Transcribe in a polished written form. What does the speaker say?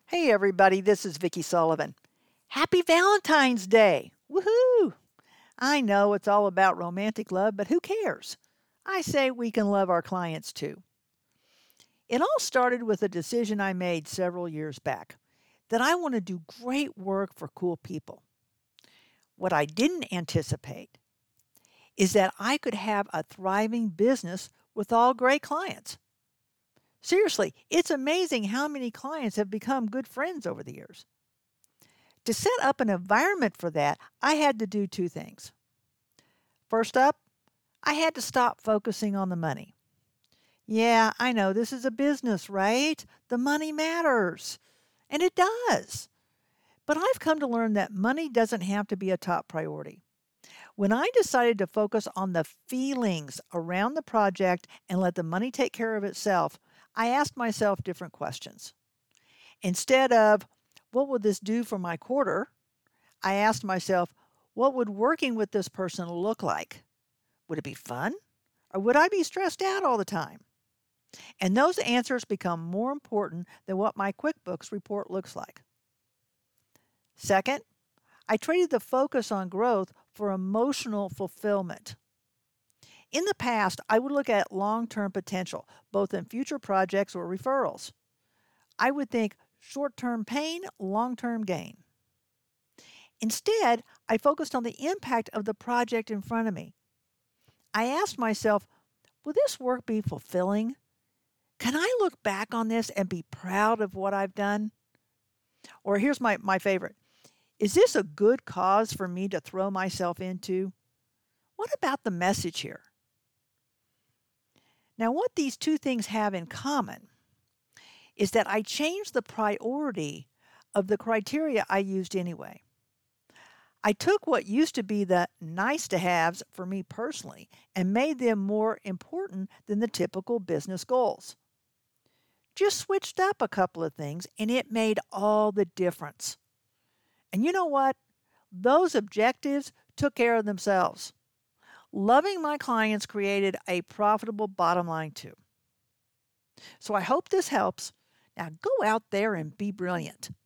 Hey everybody, this is Vicki Sullivan. Happy Valentine's Day! Woohoo! I know it's all about romantic love, but who cares? I say we can love our clients too. It all started with a decision I made several years back that I want to do great work for cool people. What I didn't anticipate is that I could have a thriving business with all great clients. Seriously, it's amazing how many clients have become good friends over the years. To set up an environment for that, I had to do two things. First up, I had to stop focusing on the money. Yeah, I know this is a business, right? The money matters. And it does. But I've come to learn that money doesn't have to be a top priority. When I decided to focus on the feelings around the project and let the money take care of itself, I asked myself different questions. Instead of, what will this do for my quarter? I asked myself, what would working with this person look like? Would it be fun? Or would I be stressed out all the time? And those answers become more important than what my QuickBooks report looks like. Second, I traded the focus on growth for emotional fulfillment. In the past, I would look at long term potential, both in future projects or referrals. I would think short term pain, long term gain. Instead, I focused on the impact of the project in front of me. I asked myself, will this work be fulfilling? Can I look back on this and be proud of what I've done? Or here's my favorite. Is this a good cause for me to throw myself into? What about the message here? Now, what these two things have in common is that I changed the priority of the criteria I used anyway. I took what used to be the nice to haves for me personally and made them more important than the typical business goals. Just switched up a couple of things and it made all the difference. And you know what? Those objectives took care of themselves. Loving my clients created a profitable bottom line too. So I hope this helps. Now go out there and be brilliant.